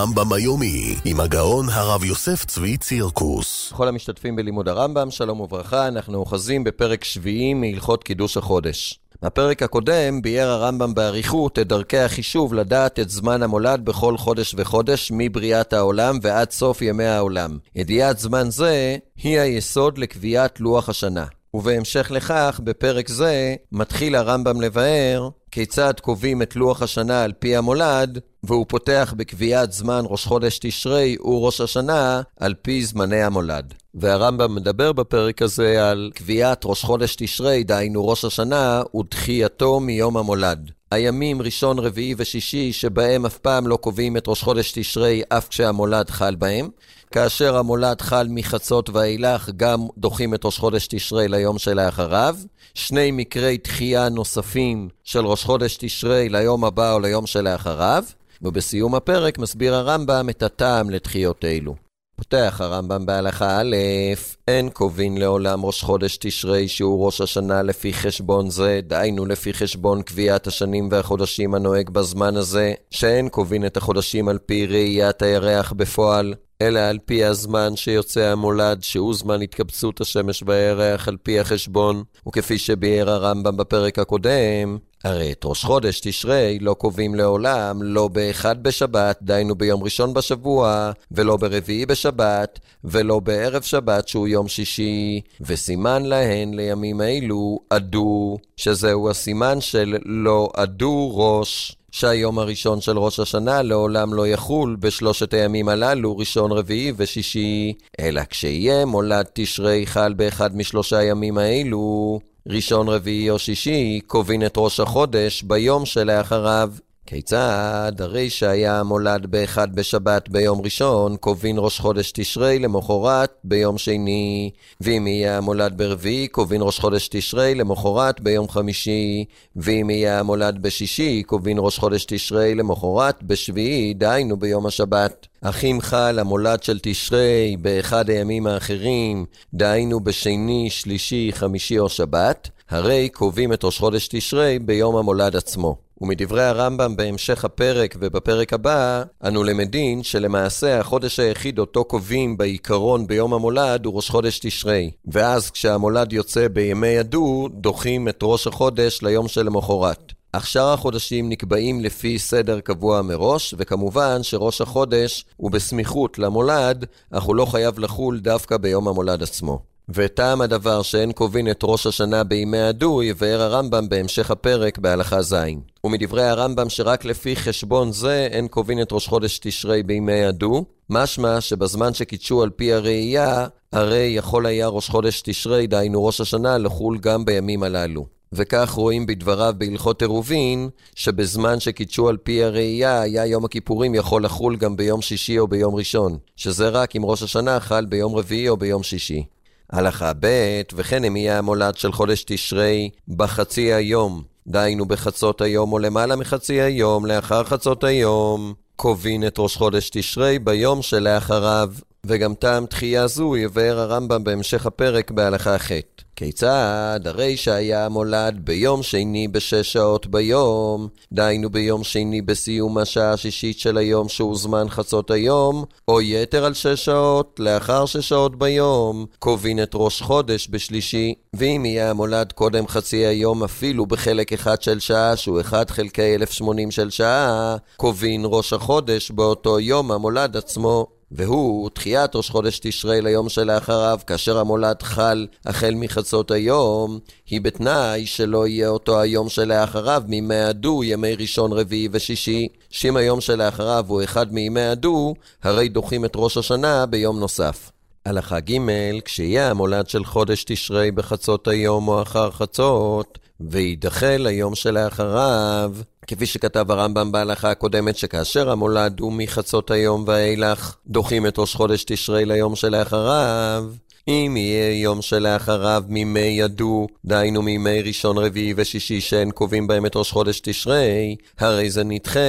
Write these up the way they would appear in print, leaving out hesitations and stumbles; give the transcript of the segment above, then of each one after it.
הרמב"ם היומי עם הגאון הרב יוסף צבי צירקוס. כל המשתתפים בלימוד הרמב"ם, שלום וברכה. אנחנו אוחזים בפרק שביעי מהלכות קידוש החודש. בפרק הקודם ביאר הרמב"ם באריכות את דרכי החישוב לדעת את זמן המולד בכל חודש וחודש מבריאת העולם ועד סוף ימי העולם. ידיעת זמן זה היא היסוד לקביעת לוח השנה. ובהמשך לכך, בפרק זה מתחיל הרמב"ם לבאר כיצד קובעים את לוח השנה על פי המולד, והוא פותח בקביעת זמן ראש חודש תשרי וראש השנה על פי זמני המולד. והרמב"ם מדבר בפרק הזה על קביעת ראש חודש תשרי, דהיינו ראש השנה, ודחייתו מיום המולד. הימים ראשון, רביעי ושישי שבהם אף פעם לא קובעים את ראש חודש תשרי אף כשהמולד חל בהם. כאשר המולד חל מחצות ואילך גם דוחים את ראש חודש תשרי ליום שלאחריו. שני מקרי דחייה נוספים של ראש חודש תשרי ליום הבא או ליום שלאחריו. ובסיום הפרק מסביר הרמב"ם את הטעם לדחיות אלו. פותח הרמב"ם בהלכה א', אין קובעים לעולם ראש חודש תשרי שהוא ראש השנה לפי חשבון זה, דהיינו לפי חשבון קביעת השנים והחודשים הנוהג בזמן הזה, שאין קובעים את החודשים על פי ראיית הירח בפועל, אלא על פי הזמן שיוצא המולד, שהוא זמן התקבצות השמש והירח על פי החשבון, וכפי שביאר הרמב"ם בפרק הקודם, הרי את ראש חודש תשרי לא קובעים לעולם, לא באחד בשבת, דהיינו ביום ראשון בשבוע, ולא ברביעי בשבת, ולא בערב שבת שהוא יום שישי, וסימן להן לימים אלו עדו, שזהו הסימן של לא עדו ראש, שהיום הראשון של ראש השנה לעולם לא יחול בשלושת הימים הללו, ראשון, רביעי ושישי, אלא כשיהיה מולד תשרי חל באחד משלושה הימים האלו, ראשון, רביעי או שישי, קובעים את ראש החודש ביום שלאחריו. כיצד? הרי שהיה המולד באחד בשבת ביום ראשון, קובעים ראש חודש תשרי למחרת ביום שני, ואם יהיה המולד ברביעי, קובעים ראש חודש תשרי למחרת ביום חמישי, ואם יהיה המולד בשישי, קובעים ראש חודש תשרי למחרת בשביעי, דהיינו ביום השבת. אך אם חל המולד של תשרי באחד הימים האחרים, דהיינו בשני, שלישי, חמישי או שבת, הרי קובעים את ראש חודש תשרי ביום המולד עצמו. ומדברי הרמב"ם בהמשך הפרק ובפרק הבא, אנו למדים שלמעשה החודש היחיד אותו קובעים בעיקרון ביום המולד הוא ראש חודש תשרי. ואז כשהמולד יוצא בימי עדו, דוחים את ראש החודש ליום שלמחרת. אך שאר החודשים נקבעים לפי סדר קבוע מראש, וכמובן שראש החודש הוא בסמיכות למולד, אך הוא לא חייב לחול דווקא ביום המולד עצמו. וטעם הדבר שאין קובעים את ראש השנה בימי עדו, יבאר הרמב"ם בהמשך הפרק בהלכה ז'. ומדברי הרמב"ם שרק לפי חשבון זה אין קובעים את ראש חודש תשרי בימי עדו, משמע שבזמן שקידשו על פי הראייה, הרי יכול היה ראש חודש תשרי, דהיינו ראש השנה, לחול גם בימים הללו. וכך רואים בדבריו בהלכות עירובין, שבזמן שקידשו על פי הראייה, היה יום הכיפורים יכול לחול גם ביום שישי או ביום ראשון, שזה רק אם ראש השנה חל ביום רביעי או ביום שישי. הלכה ב', וכן אם יהיה המולד של חודש תשרי בחצי היום, דהיינו בחצות היום או למעלה מחצי היום, לאחר חצות היום, קובעים את ראש חודש תשרי ביום שלאחריו. וגם טעם דחייה זו יבאר הרמב"ם בהמשך הפרק בהלכה ח'. כיצד? הרי שהיה המולד ביום שני בשש שעות ביום, דהיינו ביום שני בסיום השעה השישית של היום שהוא זמן חצות היום, או יתר על 6 שעות לאחר 6 שעות ביום, קובעים את ראש חודש בשלישי. ואם יהיה המולד קודם חצי היום אפילו בחלק אחד של שעה שהוא 1 חלקי 1080 של שעה, קובעים ראש החודש באותו יום המולד עצמו. והוא דחיית ראש חודש תשרי ליום שלאחריו, כאשר המולד חל החל מחצות היום, היא בתנאי שלא יהיה אותו היום שלאחריו מימי עדו, ימי ראשון, רביעי ושישי. שאם היום שלאחריו הוא אחד מימי עדו, הרי דוחים את ראש השנה ביום נוסף. הלכה ג', כשיהיה המולד של חודש תשרי בחצות היום או אחר חצות, וידחה ליום שלאחריו, כפי שכתב הרמב"ם בהלכה הקודמת, שכאשר המולד הוא מחצות היום ואילך, דוחים את ראש חודש תשרי ליום שלאחריו. אם יהיה יום שלאחריו מימי עדו, דהיינו מימי ראשון, רביעי ושישי שאין קובעים בהם את ראש חודש תשרי, הרי זה נדחה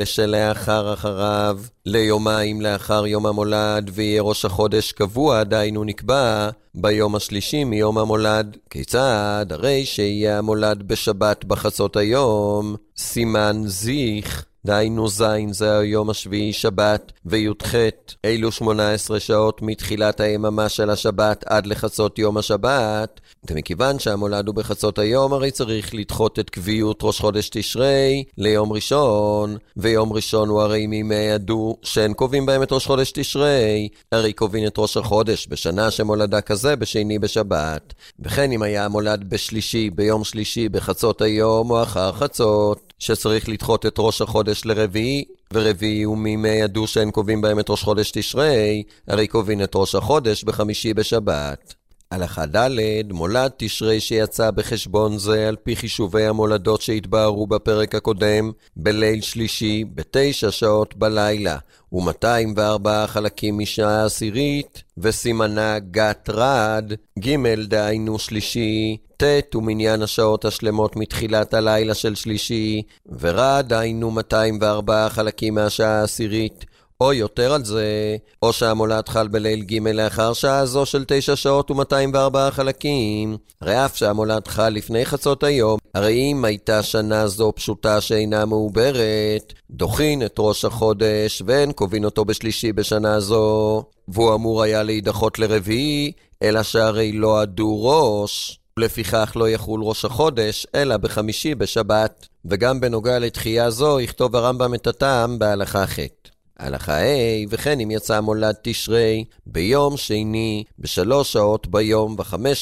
לשלאחר אחריו, ליומיים לאחר יום המולד, ויהיה ראש החודש קבוע, דהיינו נקבע ביום השלישי מיום המולד. כיצד? הרי שיהיה המולד בשבת בחצות היום, סימן זיך, דהיינו זין זה היום השביעי שבת, וי"ח אלו 18 שעות מתחילת היממה של השבת עד לחצות יום השבת, ומכיוון שהמולד הוא בחצות היום, הרי צריך לדחות את קביעות ראש חודש תשרי ליום ראשון, ויום ראשון הוא הרי מימי ידעו שאין קובעים בהם את ראש חודש תשרי, הרי קובעים את ראש החודש בשנה שמולדה כזה בשני בשבת. וכן אם היה המולד בשלישי, ביום שלישי, בחצות היום או אחר חצות, שצריך לדחות את ראש החודש לרביעי, ורביעי הוא מימי ידעו שאין קובעים בהם את ראש חודש תשרי, הרי קובעים את ראש החודש בחמישי בשבת. הלכה ד' מולד תשרי שיצא בחשבון זה על פי חישובי המולדות שהתבהרו בפרק הקודם, בליל שלישי, 9 שעות בלילה, ו204 חלקים משעה עשירית, וסימנה גת רד, ג' דהיינו שלישי, ט' ומניין השעות השלמות מתחילת הלילה של שלישי, ורד דהיינו 204 חלקים מהשעה העשירית, או יותר על זה, או שהמולד חל בליל ג' לאחר שעה זו של 9 שעות ו204 חלקים, הרי אף שהמולד חל לפני חצות היום, הרי אם הייתה שנה זו פשוטה שאינה מעוברת, דוחין את ראש החודש ואין קובעים אותו בשלישי בשנה זו, והוא אמור היה להידחות לרביעי, אלא שהרי לא עדו ראש, ולפיכך לא יחול ראש החודש, אלא בחמישי בשבת. וגם בנוגע לתחייה זו, יכתוב הרמב"ם את הטעם בהלכה ח'. הלכה ה' וכן אם יצא מולד תשרי ביום שני ב3 שעות ביום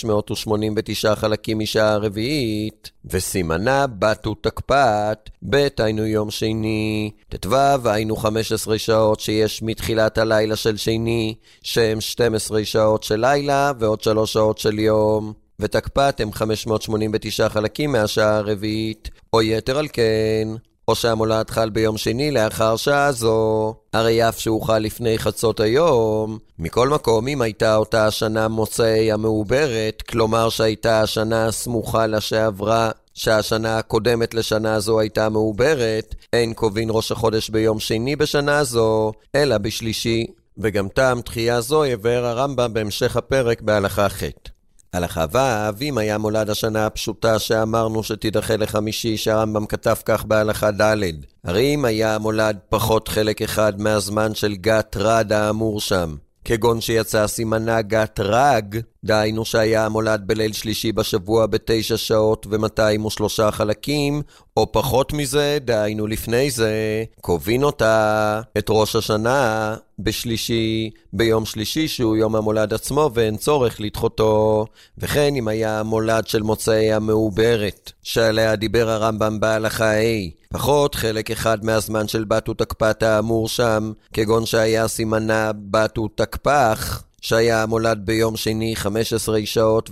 ו589 חלקים משעה רביעית, וסימנה בת ותקפת, ב' היינו יום שני, ט"ו היינו 15 שעות שיש מתחילת הלילה של שני, שהם 12 שעות של לילה ועוד 3 שעות של יום, ותקפת הם 589 חלקים מהשעה הרביעית, או יתר על כן, או שהמולד חל ביום שני לאחר שעה זו, הרי אף שהוא חל לפני חצות היום. מכל מקום, אם הייתה אותה השנה מוצאי המעוברת, כלומר שהייתה השנה הסמוכה לה שעברה, שהשנה הקודמת לשנה זו הייתה מעוברת, אין קובעים ראש החודש ביום שני בשנה זו, אלא בשלישי. וגם טעם תחייה זו יבאר הרמב"ם בהמשך הפרק בהלכה ח'. הלכה ו' אם היה מולד השנה הפשוטה שאמרנו שתידחה לחמישי, שהרמב"ם כתב כך בהלכה ד', הרי אם היה מולד פחות חלק אחד מהזמן של גת רד האמור שם, כגון שיצא סימנה גת רג, דהיינו שהיה המולד בליל שלישי בשבוע ב9 שעות ו203 חלקים, או פחות מזה, דהיינו לפני זה, קובעים אותה, את ראש השנה, בשלישי, ביום שלישי שהוא יום המולד עצמו ואין צורך לדחותו. וכן אם היה המולד של מוצאי המעוברת, שעליה דיבר הרמב"ם בהלכה ה', פחות חלק אחד מהזמן של בת ותקפת האמור שם, כגון שהיה סימנה בת ותקפח, שהיה המולד ביום שני 15 שעות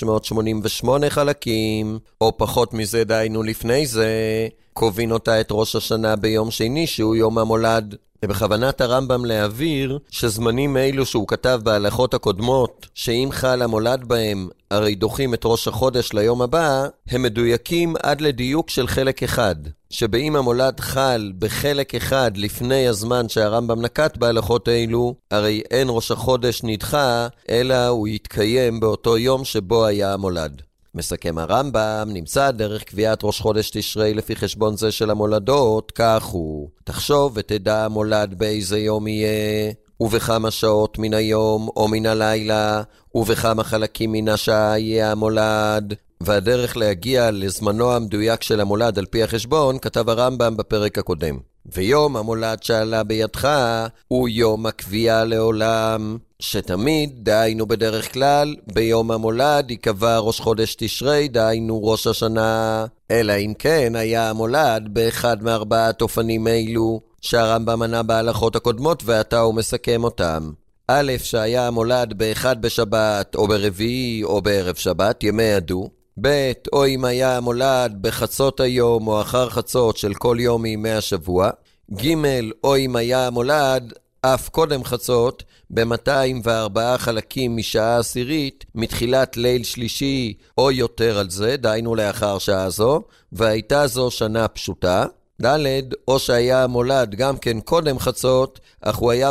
ו588 חלקים, או פחות מזה דהיינו לפני זה, קובעים אותה את ראש השנה ביום שני שהוא יום המולד. ובכוונת הרמב"ם להעביר שזמנים אלו שהוא כתב בהלכות הקודמות, שאם חל המולד בהם הרי דוחים את ראש החודש ליום הבא, הם מדויקים עד לדיוק של חלק אחד, שבאם המולד חל בחלק אחד לפני הזמן שהרמב"ם נקט בהלכות אלו, הרי אין ראש החודש נדחה, אלא הוא יתקיים באותו יום שבו היה המולד. מסכם הרמב"ם, נמצא דרך קביעת ראש חודש תשרי לפי חשבון זה של המולדות, כך הוא: תחשוב ותדע המולד באיזה יום יהיה, ובכמה שעות מן היום או מן הלילה, ובכמה חלקים מן השעה יהיה המולד. והדרך להגיע לזמנו המדויק של המולד על פי החשבון, כתב הרמב"ם בפרק הקודם. ויום המולד שעלה בידך הוא יום הקביעה לעולם, שתמיד, דהיינו בדרך כלל, ביום המולד יקבע ראש חודש תשרי, דהיינו ראש השנה. אלא אם כן היה המולד באחד מארבעת אופנים אלו, שהרמב"ם מנה בהלכות הקודמות ועתה הוא מסכם אותם. א', שהיה המולד באחד בשבת, או ברביעי, או בערב שבת, ימי ידעו. ב', או אם היה המולד בחצות היום או אחר חצות של כל יום מימי השבוע. ג', או אם היה המולד אף קודם חצות, ב204 חלקים משעה עשירית, מתחילת ליל שלישי או יותר על זה, דהיינו לאחר שעה זו, והייתה זו שנה פשוטה. ד' או שהיה המולד גם כן קודם חצות, אך הוא היה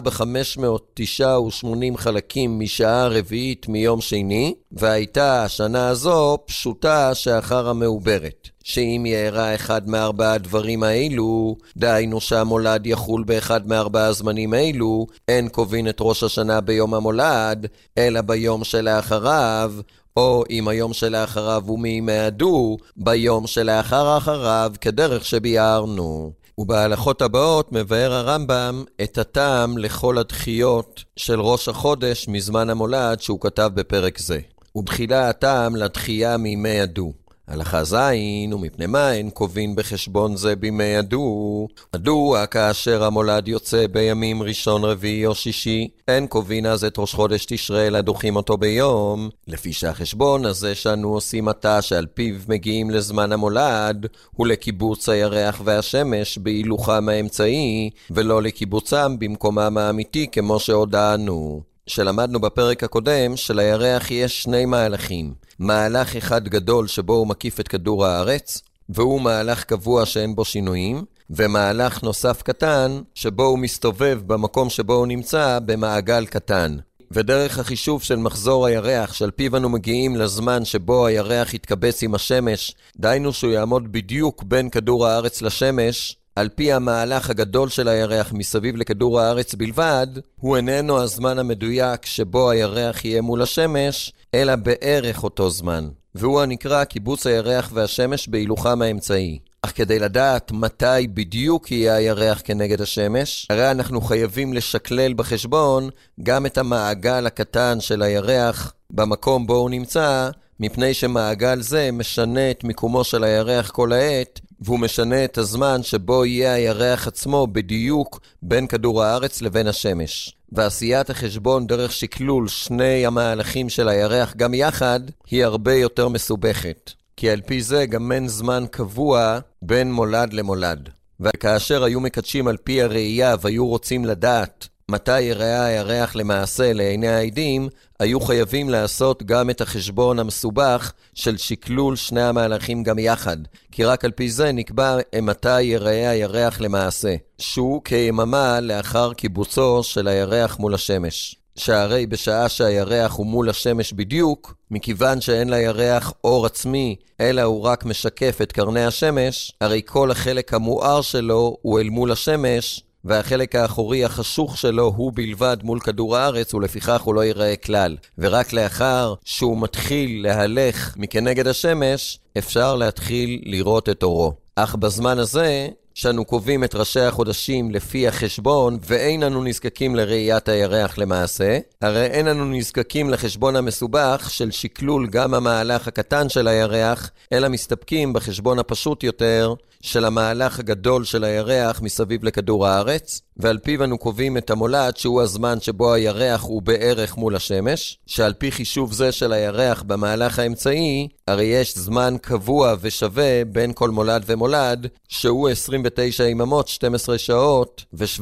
ב-589 חלקים משעה רביעית מיום שני, והייתה השנה הזו פשוטה שאחר המעוברת. שאם יארע אחד מארבע הדברים האלו, דהיינו שהמולד יחול באחד מארבע הזמנים האלו, אין קובעים את ראש השנה ביום המולד, אלא ביום שלאחריו, או אם היום שלאחריו הוא מימי הדו, ביום שלאחריו כדרך שביארנו. ובהלכות הבאות מבאר הרמב"ם את הטעם לכל הדחיות של ראש החודש מזמן המולד שהוא כתב בפרק זה. ובתחילה הטעם לדחייה מימי הדו. הלכה זין, ומפני מה אין קובעים בחשבון זה בימי הדו? מדוע כאשר המולד יוצא בימים ראשון, רביעי או שישי, אין קובעים אז את ראש חודש תשרי אלא דוחים אותו ביום? לפי שהחשבון הזה שאנו עושים עתה שעל פיו מגיעים לזמן המולד, הוא לקיבוץ הירח והשמש בהילוכם האמצעי, ולא לקיבוצם במקומם האמיתי כמו שהודענו. שלמדנו בפרק הקודם שלירח יש שני מהלכים. מהלך אחד גדול שבו הוא מקיף את כדור הארץ, והוא מהלך קבוע שאין בו שינויים, ומהלך נוסף קטן שבו הוא מסתובב במקום שבו הוא נמצא במעגל קטן. ודרך החישוב של מחזור הירח, שעל פיו אנו מגיעים לזמן שבו הירח יתקבץ עם השמש, דהיינו שהוא יעמוד בדיוק בין כדור הארץ לשמש, על פי המהלך הגדול של הירח מסביב לכדור הארץ בלבד, הוא איננו הזמן המדויק שבו הירח יהיה מול השמש, אלא בערך אותו זמן. והוא הנקרא קיבוץ הירח והשמש בהילוכם האמצעי. אך כדי לדעת מתי בדיוק יהיה הירח כנגד השמש, הרי אנחנו חייבים לשקלל בחשבון גם את המעגל הקטן של הירח במקום בו הוא נמצא, מפני שמעגל זה משנה את מיקומו של הירח כל העת, והוא משנה את הזמן שבו יהיה הירח עצמו בדיוק בין כדור הארץ לבין השמש. ועשיית החשבון דרך שקלול שני המהלכים של הירח גם יחד היא הרבה יותר מסובכת. כי על פי זה גם אין זמן קבוע בין מולד למולד. וכאשר היו מקדשים על פי הראייה והיו רוצים לדעת מתי יראה הירח למעשה לעיני העדים, היו חייבים לעשות גם את החשבון המסובך של שקלול שני המהלכים גם יחד, כי רק על פי זה נקבע מתי יראה הירח למעשה, שהוא כיממה לאחר קיבוצו של הירח מול השמש. שהרי בשעה שהירח הוא מול השמש בדיוק, מכיוון שאין לירח אור עצמי, אלא הוא רק משקף את קרני השמש, הרי כל החלק המואר שלו הוא אל מול השמש, והחלק האחורי החשוך שלו הוא בלבד מול כדור הארץ, ולפיכך הוא לא ייראה כלל. ורק לאחר שהוא מתחיל להלך מכנגד השמש, אפשר להתחיל לראות את אורו. אך בזמן הזה, שאנו קובעים את ראשי החודשים לפי החשבון, ואין אנו נזקקים לראיית הירח למעשה, הרי אין אנו נזקקים לחשבון המסובך של שקלול גם המהלך הקטן של הירח, אלא מסתפקים בחשבון הפשוט יותר של המהלך הגדול של הירח מסביב לכדור הארץ, ועל פיו אנו קובעים את המולד שהוא הזמן שבו הירח הוא בערך מול השמש, שעל פי חישוב זה של הירח במהלך האמצעי, הרי יש זמן קבוע ושווה בין כל מולד ומולד, שהוא 29 יממות 12 שעות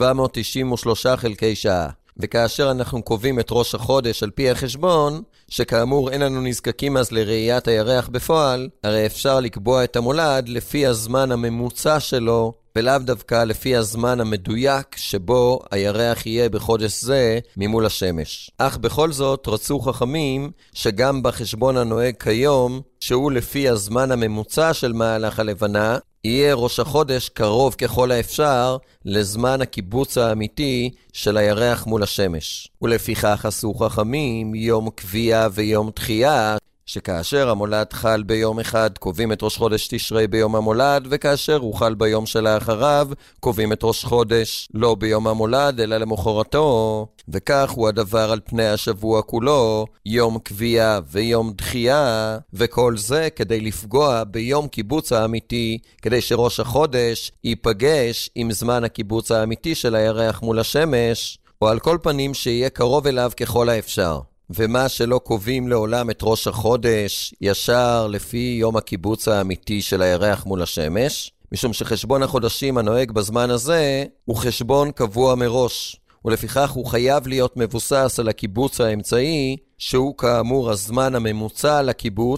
ו793 חלקי שעה. וכאשר אנחנו קובעים את ראש החודש על פי החשבון, שכאמור אין לנו נזקקים אז לראיית הירח בפועל, הרי אפשר לקבוע את המולד לפי הזמן הממוצע שלו, ולאו דווקא לפי הזמן המדויק שבו הירח יהיה בחודש זה ממול השמש. אך בכל זאת רצו חכמים שגם בחשבון הנוהג כיום, שהוא לפי הזמן הממוצע של מהלך הלבנה, יהיה ראש החודש קרוב ככל האפשר לזמן הקיבוץ האמיתי של הירח מול השמש. ולפיכך עשו חכמים יום קביעה ויום דחייה, שכאשר המולד חל ביום אחד, קובעים את ראש חודש תשרי ביום המולד, וכאשר הוא חל ביום שלאחריו, קובעים את ראש חודש לא ביום המולד, אלא למחרתו. וכך הוא הדבר על פני השבוע כולו, יום קביעה ויום דחייה, וכל זה כדי לפגוע ביום קיבוץ האמיתי, כדי שראש החודש ייפגש עם זמן הקיבוץ האמיתי של הירח מול השמש, או על כל פנים שיהיה קרוב אליו ככל האפשר. ומה שלא קובעים לעולם את ראש החודש ישר לפי יום הקיבוץ האמיתי של הירח מול השמש, משום שחשבון החודשים הנוהג בזמן הזה הוא חשבון קבוע מראש, ולפיכך הוא חייב להיות מבוסס על הקיבוץ האמצעי, שהוא כאמור הזמן הממוצע לקיבוץ,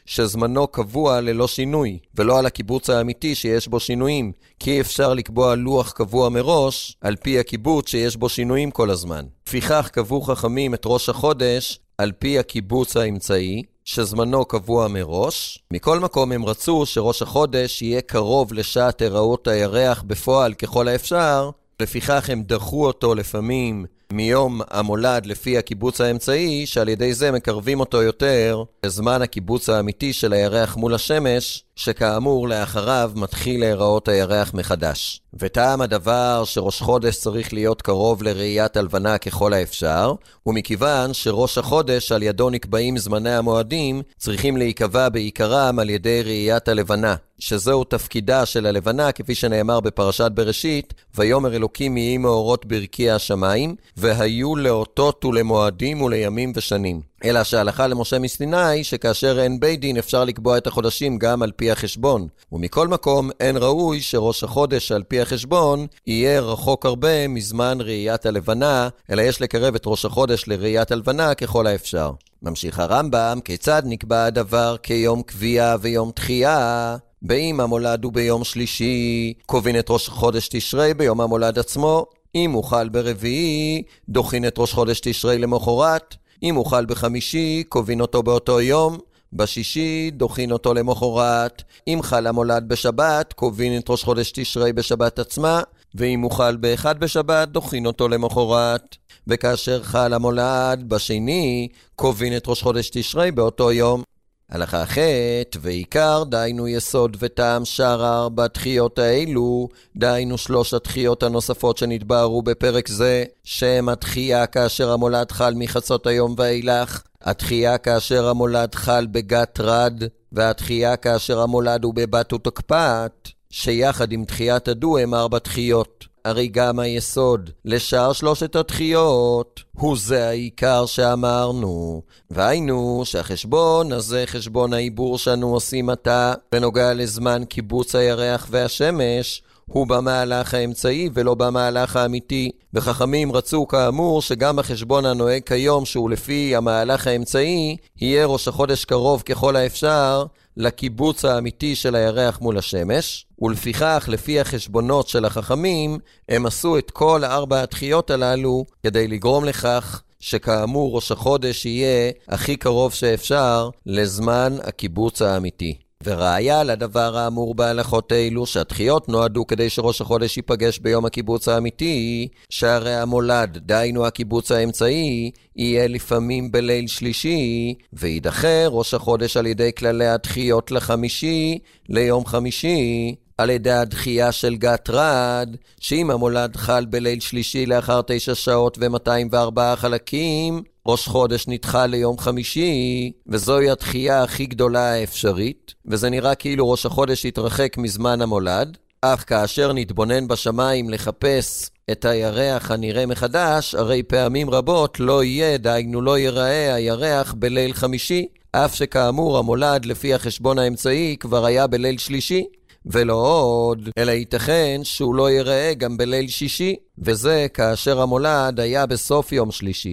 שזמנו קבוע ללא שינוי, ולא על הקיבוץ האמיתי שיש בו שינויים, כי אפשר לקבוע לוח קבוע מראש על פי הקיבוץ שיש בו שינויים כל הזמן. לפיכך קבעו חכמים את ראש החודש על פי הקיבוץ האמצעי, שזמנו קבוע מראש. מכל מקום הם רצו שראש החודש יהיה קרוב לשעת היראות הירח בפועל ככל האפשר, לפיכך הם דחו אותו לפעמים מיום המולד לפי הקיבוץ האמצעי, שעל ידי זה מקרבים אותו יותר לזמן הקיבוץ האמיתי של הירח מול השמש, שכאמור לאחריו מתחיל להיראות הירח מחדש. וטעם הדבר שראש חודש צריך להיות קרוב לראיית הלבנה ככל האפשר, ומכיוון שראש החודש על ידו נקבעים זמני המועדים, צריכים להיקבע בעיקרם על ידי ראיית הלבנה, שזהו תפקידה של הלבנה כפי שנאמר בפרשת בראשית, ויאמר אלוקים יהי מאורות ברקיע השמיים, והיו לאותות ולמועדים ולימים ושנים. אלא שהלכה למשה מסיני שכאשר אין בית דין אפשר לקבוע את החודשים גם על פי החשבון. ומכל מקום אין ראוי שראש החודש על פי החשבון יהיה רחוק הרבה מזמן ראיית הלבנה, אלא יש לקרב את ראש החודש לראיית הלבנה ככל האפשר. ממשיך הרמב"ם, כיצד נקבע הדבר כיום קביעה ויום תחייה? באם המולד הוא ביום שלישי, קובעים את ראש חודש תשרי ביום המולד עצמו. אם הוא חל ברביעי, דוחין את ראש חודש תשרי למחרת. אם הוא חל בחמישי, קובעים אותו באותו יום. בשישי, דוחין אותו למחרת. אם חל המולד בשבת, קובעים את ראש חודש תשרי בשבת עצמה. ואם הוא חל באחד בשבת, דוחין אותו למחרת. וכאשר חל המולד בשני, קובעים את ראש חודש תשרי באותו יום. הלכה ח' ועיקר, דיינו יסוד וטעם שאר 4 תחיות האלו, דיינו 3 התחיות הנוספות שנתבהרו בפרק זה, שם התחייה כאשר המולד חל מחצות היום ואילך, התחייה כאשר המולד חל בגת רד, והתחייה כאשר המולד הוא בבת ותקפת, שיחד עם תחיית הדו הם 4 תחיות. הרי גם היסוד לשאר 3 התחיות הוא זה העיקר שאמרנו. והיינו שהחשבון הזה, חשבון העיבור שאנו עושים עתה, בנוגע לזמן קיבוץ הירח והשמש, הוא במהלך האמצעי ולא במהלך האמיתי. וחכמים רצו כאמור שגם החשבון הנוהג כיום שהוא לפי המהלך האמצעי, יהיה ראש החודש קרוב ככל האפשר לקיבוץ האמיתי של הירח מול השמש, ולפיכך לפי החשבונות של החכמים הם עשו את כל 4 התחיות הללו כדי לגרום לכך שכאמור ראש החודש יהיה הכי קרוב שאפשר לזמן הקיבוץ האמיתי. וראיה לדבר האמור בהלכות אלו שהתחיות נועדו כדי שראש החודש ייפגש ביום הקיבוץ האמיתי, שהרי המולד, דיינו הקיבוץ האמצעי, יהיה לפעמים בליל שלישי, וידחה ראש החודש על ידי כללי התחיות לחמישי ליום חמישי, על ידי הדחייה של גת רד, שאם המולד חל בליל שלישי לאחר 9 שעות ו204 חלקים, ראש חודש נדחה ליום חמישי, וזוהי התחייה הכי גדולה האפשרית, וזה נראה כאילו ראש החודש יתרחק מזמן המולד, אך כאשר נתבונן בשמיים לחפש את הירח הנראה מחדש, הרי פעמים רבות לא יהיה, דיינו לא ייראה הירח בליל חמישי, אף שכאמור המולד לפי החשבון האמצעי כבר היה בליל שלישי, ולא עוד, אלא ייתכן שהוא לא ייראה גם בליל שישי, וזה כאשר המולד היה בסוף יום שלישי.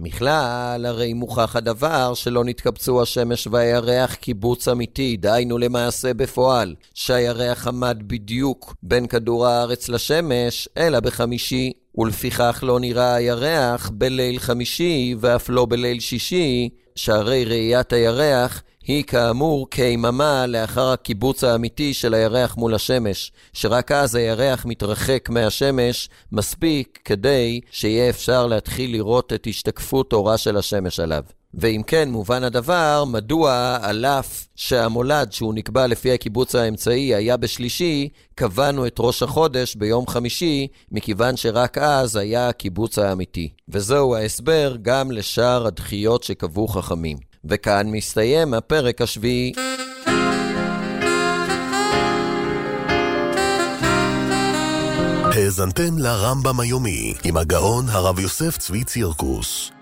מכלל, הרי מוכח הדבר שלא נתקבצו השמש והירח קיבוץ אמיתי, דיינו למעשה בפועל, שהירח עמד בדיוק בין כדור הארץ לשמש, אלא בחמישי, ולפיכך לא נראה הירח בליל חמישי ואף לא בליל שישי, שהרי ראיית הירח היא כאמור כיממה לאחר הקיבוץ האמיתי של הירח מול השמש, שרק אז הירח מתרחק מהשמש מספיק כדי שיהיה אפשר להתחיל לראות את השתקפות אורה של השמש עליו. ואם כן מובן הדבר, מדוע על אף שהמולד שהוא נקבע לפי הקיבוץ האמצעי היה בשלישי, קבענו את ראש החודש ביום חמישי, מכיוון שרק אז היה הקיבוץ האמיתי. וזהו ההסבר גם לשאר הדחיות שקבעו חכמים. וכאן מסתיים הפרק השביעי. האזנתם לרמב"ם היומי עם הגאון הרב יוסף צבי צירקוס.